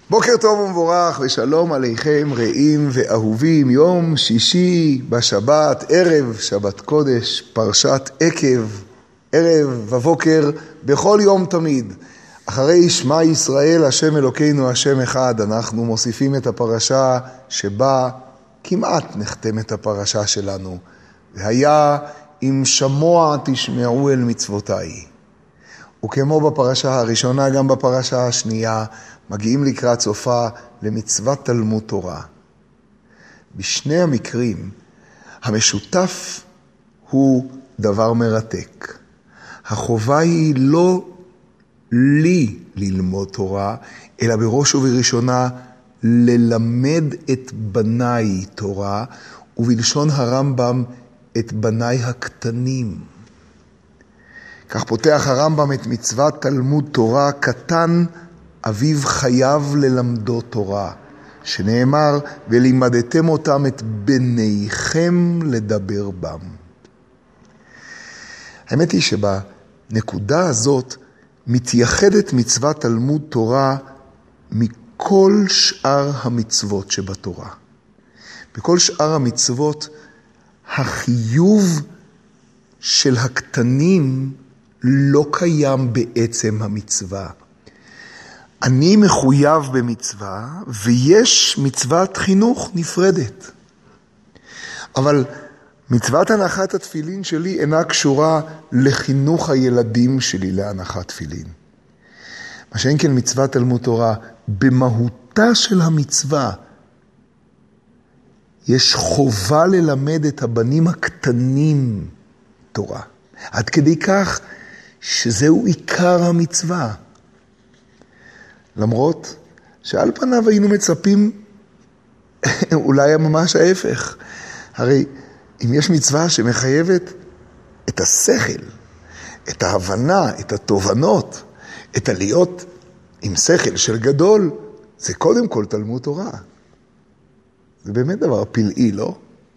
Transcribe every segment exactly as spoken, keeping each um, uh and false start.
בוקר טוב ומבורך ושלום עליכם רעים ואהובים. יום שישי בשבת, ערב שבת קודש, פרשת עקב, ערב ובוקר בכל יום תמיד. אחרי שמע ישראל השם אלוקינו השם אחד, אנחנו מוסיפים את הפרשה שבה כמעט נחתמת הפרשה שלנו. והיה אם שמוע תשמעו אל מצוותיי. וכמו בפרשה הראשונה, גם בפרשה השנייה, מגיעים לקראת סופה למצוות תלמוד תורה. בשני המקרים, המשותף הוא דבר מרתק. החובה היא לא לי ללמוד תורה, אלא בראש ובראשונה ללמד את בניי תורה, ובלשון הרמב"ם את בניי הקטנים. כך פותח הרמב"ם את מצוות תלמוד תורה, קטן אביו חייב ללמדו תורה, שנאמר ולימדתם אותם את בניכם לדבר בם. האמת היא שבנקודה הזאת מתייחדת מצוות תלמוד תורה מכל שאר המצוות שבתורה. בכל שאר המצוות החיוב של הקטנים לא קיים בעצם המצווה. אני מחויב במצווה ויש מצוות חינוך נפרדת. אבל מצוות הנחת התפילין שלי אינה קשורה לחינוך הילדים שלי להנחת תפילין. מה שאין כן מצוות תלמוד תורה, במהותה של המצווה יש חובה ללמד את הבנים הקטנים תורה. עד כדי כך שזהו עיקר המצווה. למרות שעל פניו היינו מצפים אולי ממש ההפך. הרי אם יש מצווה שמחייבת את השכל, את ההבנה, את התובנות, את הלהיות עם שכל של גדול, זה קודם כל תלמוד תורה. זה באמת דבר פלאי, לא?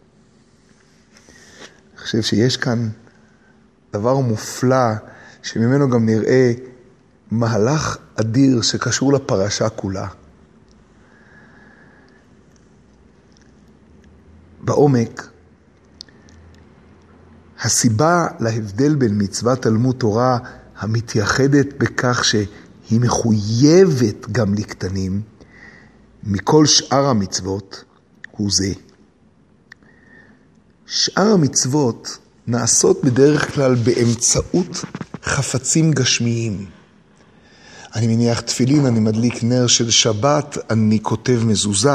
אני חושב שיש כאן דבר מופלא שממנו גם נראה מהלך אדיר שקשור לפרשה כולה. בעומק, הסיבה להבדל בין מצוות תלמוד תורה המתייחדת בכך שהיא מחויבת גם לקטנים מכל שאר המצוות הוא זה. שאר המצוות נעשות בדרך כלל באמצעות חפצים גשמיים. אני מניח תפילין, אני מדליק נר של שבת, אני כותב מזוזה.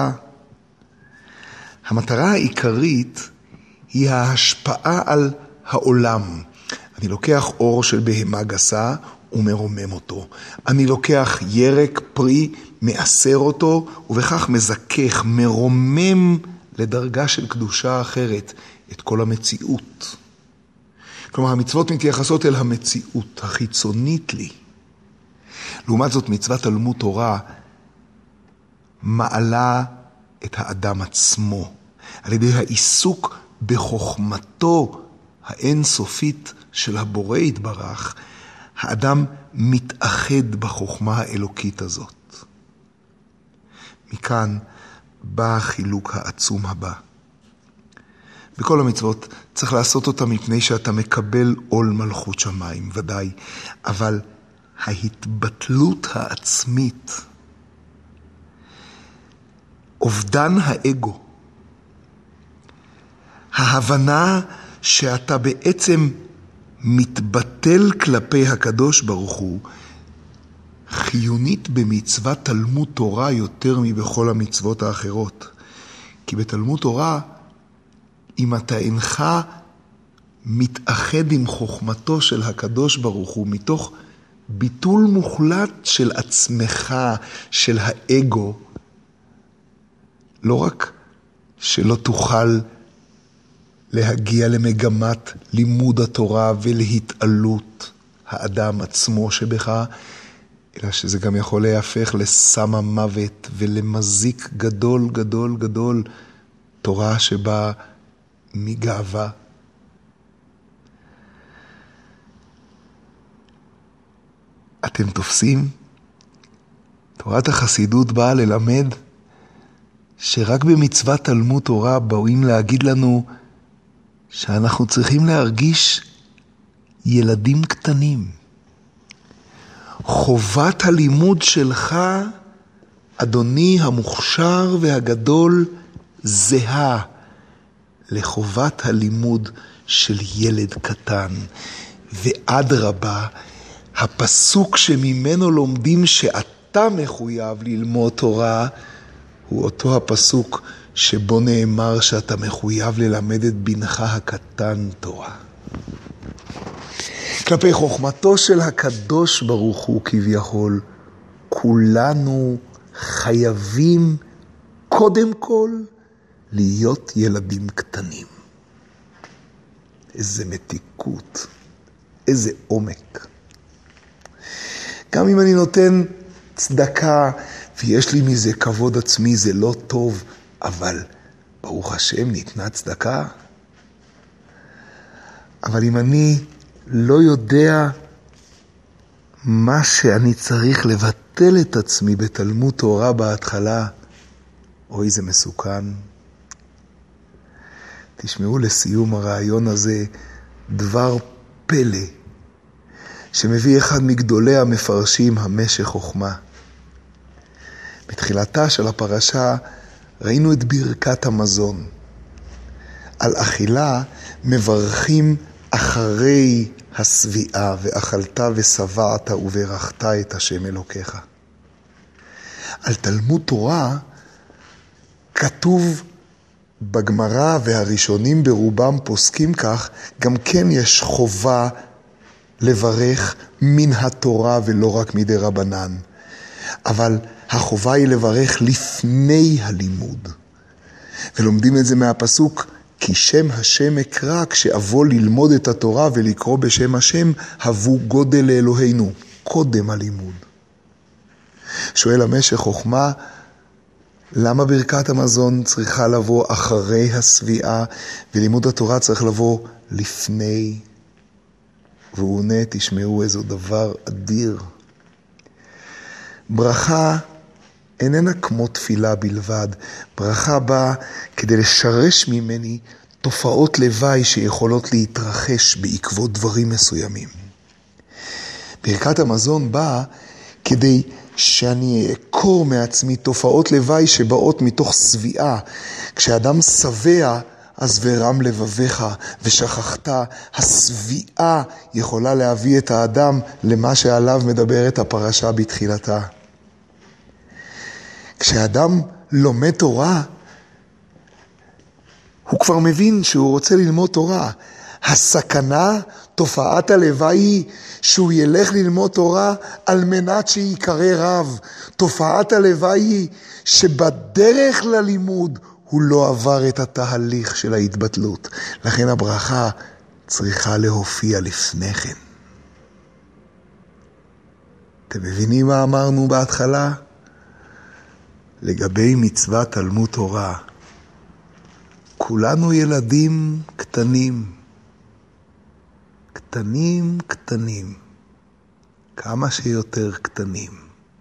המטרה העיקרית היא ההשפעה על העולם. אני לוקח אור של בהמה גסה ומרומם אותו. אני לוקח ירק פרי, מאסר אותו, ובכך מזכך, מרומם לדרגה של קדושה אחרת את כל המציאות. כלומר, המצוות מתייחסות אל המציאות החיצונית לי. לעומת זאת, מצוות תלמוד תורה מעלה את האדם עצמו, על ידי העיסוק בחוכמתו האינסופית של הבורא יתברך, האדם מתאחד בחוכמה האלוקית הזאת. מכאן בא החילוק העצום הבא. בכל המצוות צריך לעשות אותה מפני שאתה מקבל עול מלכות שמיים, ודאי, אבל ההתבטלות העצמית, אובדן האגו, ההבנה שאתה בעצם מתבטל כלפי הקדוש ברוך הוא, חיונית במצוות תלמוד תורה יותר מבכל המצוות האחרות. כי בתלמוד תורה, אם אתה אינך מתאחד עם חוכמתו של הקדוש ברוך הוא, מתוך ביטול מוחלט של עצמך, של האגו, לא רק שלא תוכל להגיע למגמת לימוד התורה ולהתעלות האדם עצמו שבך, אלא שזה גם יכול להפך לסם המוות ולמזיק גדול גדול גדול, תורה שבאה מגאווה. אתם תופסים תורת החסידות באה ללמד שרק במצוות תלמוד תורה באים להגיד לנו שאנחנו צריכים להרגיש ילדים קטנים. חובת הלימוד שלך, אדוני המוכשר והגדול, זהה לחובת הלימוד של ילד קטן. ואדרבה, הפסוק שממנו לומדים שאתה מחויב ללמוד תורה, הוא אותו הפסוק שבו נאמר שאתה מחויב ללמד את בנך הקטן תורה. כלפי חוכמתו של הקדוש ברוך הוא כביכול, כולנו חייבים קודם כל להיות ילדים קטנים. איזה מתיקות, איזה עומק. גם אם אני נותן צדקה ויש לי מזה כבוד עצמי, זה לא טוב, אבל ברוך השם ניתנה צדקה. אבל אם אני לא יודע מה שאני צריך לבטל את עצמי בתלמוד תורה בהתחלה, אוי זה מסוכן. תשמעו לסיום הרעיון הזה דבר פלא שמביא אחד מגדולי המפרשים, המשך חוכמה. בתחילתה של הפרשה ראינו את ברכת המזון. על אכילה מברכים אחרי הסביעה, ואכלת ושבעת וברכת את השם אלוקיך. על תלמוד תורה כתוב בגמרא, והראשונים ברובם פוסקים כך, גם כן יש חובה לברך מן התורה ולא רק מדי רבנן. אבל החובה היא לברך לפני הלימוד. ולומדים את זה מהפסוק, כי שם השם אקרא, כשאבוא ללמוד את התורה ולקרוא בשם השם, הבו גודל לאלוהינו, קודם הלימוד. שואל המשך חוכמה, למה ברכת המזון צריכה לבוא אחרי הסביעה, ולימוד התורה צריך לבוא לפני? והוא עונה, תשמעו איזו דבר אדיר. ברכה איננה כמו תפילה בלבד. ברכה באה כדי לשרש ממני תופעות לוואי שיכולות להתרחש בעקבות דברים מסוימים. ברכת המזון באה כדי שאני אעקור מעצמי תופעות לוואי שבאות מתוך סביעה. כשאדם שבע, אז ורם לבביך ושכחת. הסביעה יכולה להביא את האדם למה שעליו מדברת הפרשה בתחילתה. כשאדם לומד תורה, הוא כבר מבין שהוא רוצה ללמוד תורה. הסכנה, תופעת הלוואי היא שהוא ילך ללמוד תורה על מנת שיקרא רב. תופעת הלוואי היא שבדרך ללימוד הוא לא עבר את התהליך של ההתבטלות. לכן הברכה צריכה להופיע לפני כן. אתם מבינים מה אמרנו בהתחלה? לגבי מצוות תלמוד תורה, כולנו ילדים קטנים, קטנים קטנים, כמה שיותר קטנים,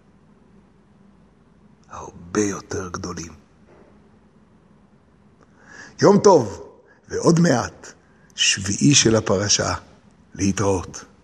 הרבה יותר גדולים. יום טוב, ועוד מעט, שביעי של הפרשה, להתראות.